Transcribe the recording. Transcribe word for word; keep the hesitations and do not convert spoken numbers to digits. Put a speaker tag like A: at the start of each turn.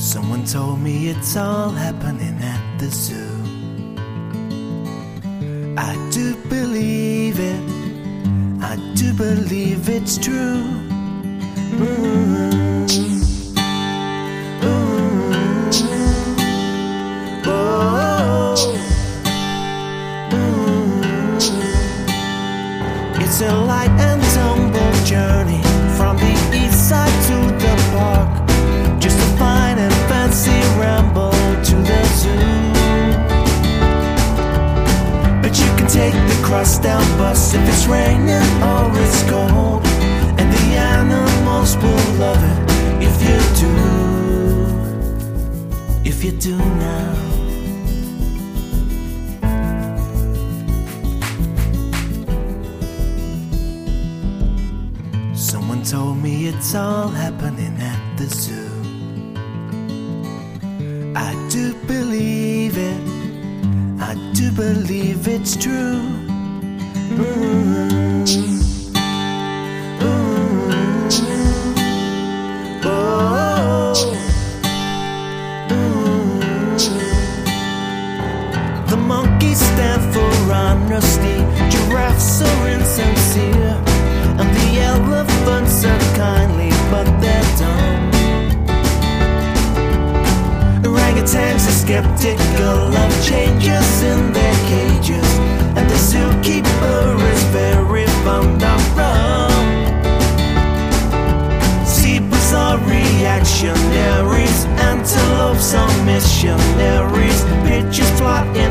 A: Someone told me it's all happening at the zoo. I do believe it, I do believe it's true. Mm-hmm. It's a light and tumble journey from the east side to the park, just a fine and fancy ramble to the zoo. But you can take the crosstown bus if it's raining or it's cold, and the animals will love it if you do, if you do now. Someone told me it's all happening at the zoo. I do believe it, I do believe it's true. Mm-hmm. Mm-hmm. Oh. Mm-hmm. The monkeys stand for honesty, giraffes are insincere, and the elephants are kindly, but they're dumb. Orangutans are skeptical of changes in their cages, and the zookeeper is very fond of rum. Zebras are reactionaries, antelopes are missionaries, pigeons fly in